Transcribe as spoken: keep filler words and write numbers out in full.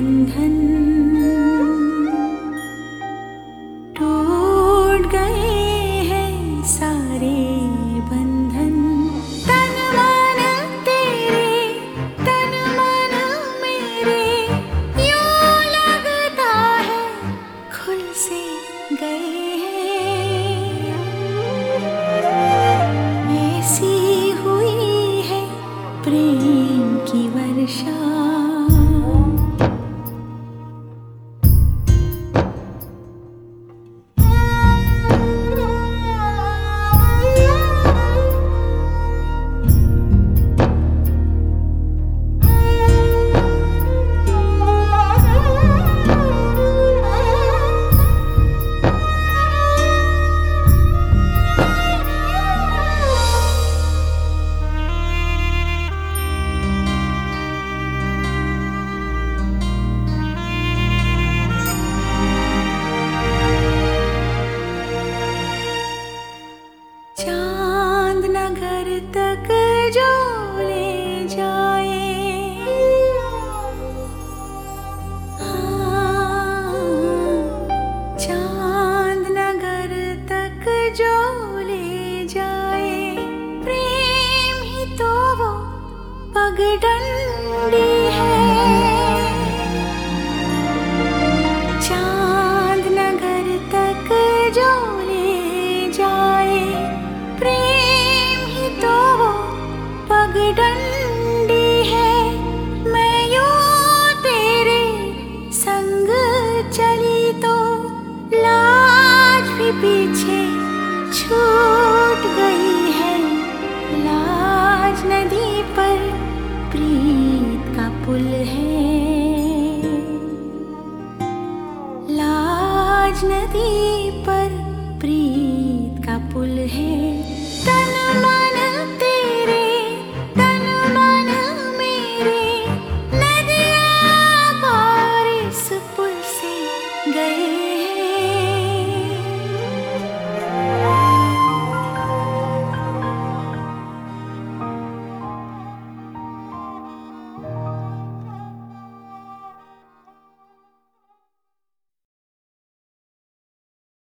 बंधन टूट गए हैं सारे बंधन। तन मन तेरे तन मन मेरे यूं लगता है खुल से गए हैं। ऐसी हुई है प्रेम की वर्षा। चांद नगर तक जो ले जाए, हाँ, चांद नगर तक जो ले जाए। प्रेम ही तो वो पगडंडी है। चांद नगर तक जो ले जाए, प्रेम ही तो वो पगडंडी है। मैं यूं तेरे संग चली तो लाज भी पीछे छूट गई है। लाज नदी पर प्रीत का पुल है।